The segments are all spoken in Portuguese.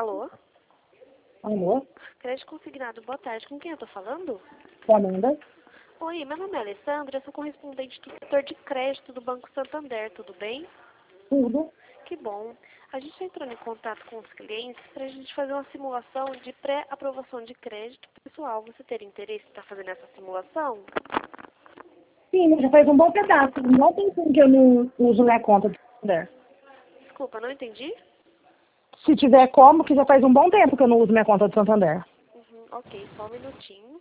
Alô? Alô? Crédito consignado, boa tarde. Com quem eu tô falando? Amanda? Oi, meu nome é Alessandra, eu sou correspondente do setor de crédito do Banco Santander, tudo bem? Tudo? Que bom. A gente está entrando em contato com os clientes para a gente fazer uma simulação de pré-aprovação de crédito pessoal. Você teria interesse em estar fazendo essa simulação? Sim, mas já faz um bom pedaço. Não tem como que eu não uso minha conta do Santander. Desculpa, não entendi? Se tiver como, que já faz um bom tempo que eu não uso minha conta do Santander. Ok, só um minutinho.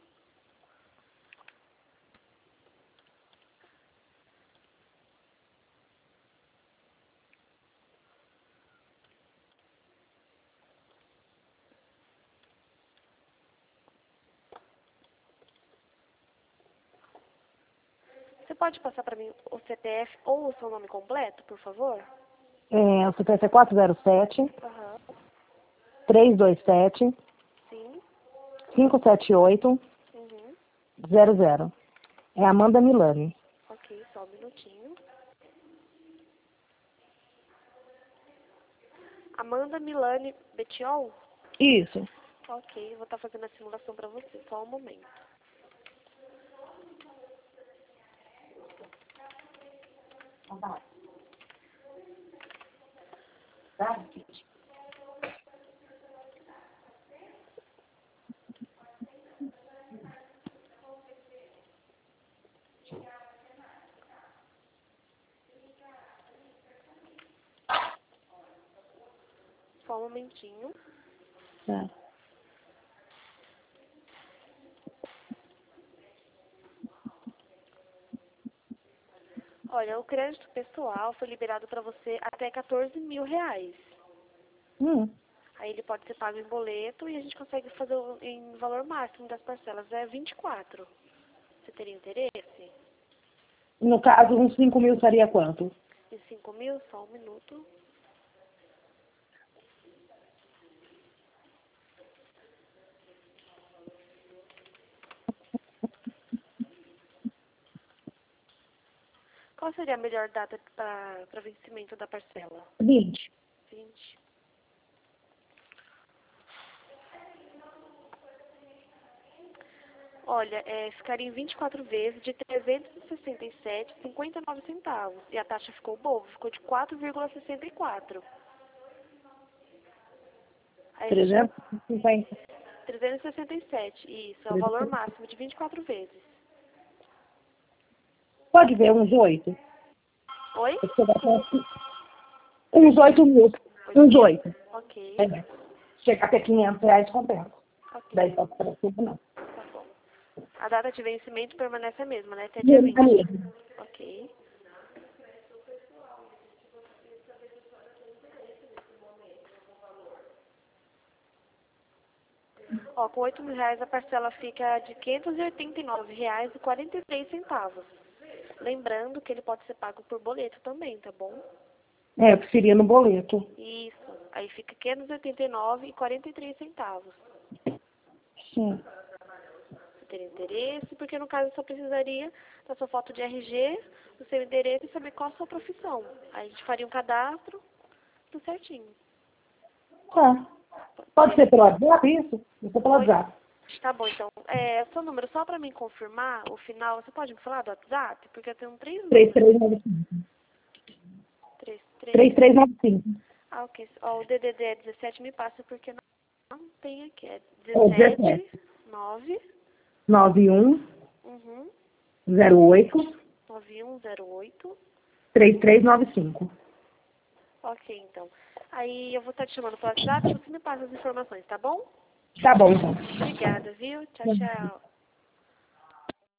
Você pode passar para mim o CPF ou o seu nome completo, por favor? O CPF é 407 Aham, 327 sim. 578 Uhum. 00. É Amanda Milani. Ok, só um minutinho. Amanda Milani Betiol? Isso. Ok, vou estar fazendo a simulação para você, só um momento. Só um momentinho. Tá. Olha, o crédito pessoal foi liberado para você até 14 mil reais. Aí ele pode ser pago em boleto e a gente consegue fazer em valor máximo das parcelas. É 24. Você teria interesse? No caso, uns 5 mil seria quanto? Em 5 mil? Só um minuto. Qual seria a melhor data para vencimento da parcela? 20. 20. Olha, ficaria em 24 vezes de 367,59 centavos. E a taxa ficou boa, ficou de 4,64. Aí a gente 350. 367, isso, é o valor máximo de 24 vezes. Pode ver uns 8. Oi? Uns 8 mil. Uns 8. Ok, É. Chega até 500 reais, compensa. ok, Daí só para tudo, não. tá bom. A data de vencimento permanece a mesma, né? Até dia Mesmo, 20. mesmo. Ok. Ó, com 8 mil reais a parcela fica de R$ 589,43. Lembrando que ele pode ser pago por boleto também, tá bom? Eu preferia no boleto. Isso. Aí fica R$ 589,43. Sim. Você teria interesse? Porque no caso eu só precisaria da sua foto de RG, do seu endereço e saber qual a sua profissão. Aí a gente faria um cadastro, tudo certinho. Tá. Pode ser pelo WhatsApp, isso? Pode ser pelo Oi? WhatsApp. Tá bom, então. Seu número, só pra mim confirmar o final, você pode me falar do WhatsApp? Porque eu tenho 3 números. 3395. 33. 3395. Ah, ok. Ó, o DDD é 17, me passa porque não tem aqui. É É 17. 17, 9, 91 uhum, 08 9108. 3395. Ok, então. Aí eu vou estar te chamando pro WhatsApp e você me passa as informações, tá bom? Tá bom, então. Obrigada, viu? Tchau, tchau.